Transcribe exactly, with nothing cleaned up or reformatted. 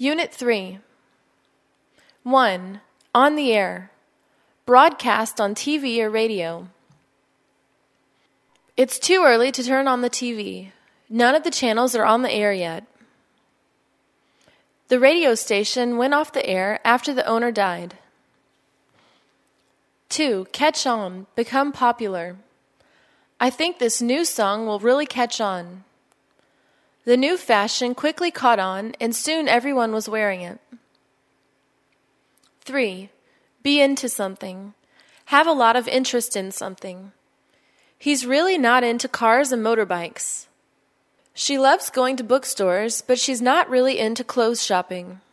Unit three. one. On the air. Broadcast on T V or radio. It's too early to turn on the T V. None of the channels are on the air yet. The radio station went off the air after the owner died. two. Catch on. Become popular. I think this new song will really catch on. The new fashion quickly caught on, and soon everyone was wearing it. three. Be into something. Have a lot of interest in something. He's really not into cars and motorbikes. She loves going to bookstores, but she's not really into clothes shopping.